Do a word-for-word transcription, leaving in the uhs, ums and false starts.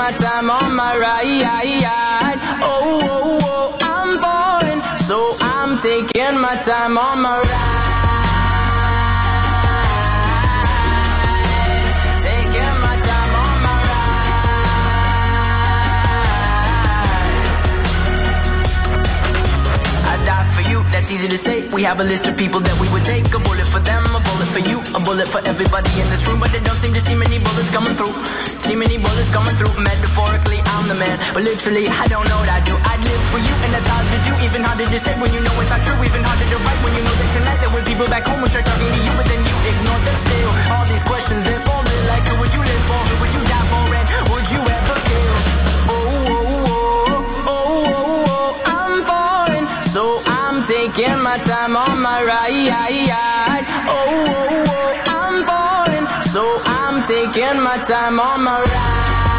my time on my ride. Oh, oh, oh, I'm falling, so I'm taking my time on my ride. Taking my time on my ride. I die for you, that's easy to say. We have a list of people that we would take. A bullet for them, a bullet for you, a bullet for everybody in this room. But they don't seem to see many bullets coming through. See many bullets coming through. Metaphorically, I'm the man, but literally, I don't know what I do. I'd live for you, and that's hard to do. Even harder to say when you know it's not true. Even harder to write when you know that tonight there were people back home who start talking to you, but then you ignore them still. All these questions, they're falling like, who would you live for? Who would you die for? And would you ever kill? Oh, oh, oh, oh, oh, oh, I'm falling, so I'm taking my time on my ride. Oh, oh, oh, I'm falling, so I'm taking my time on my ride.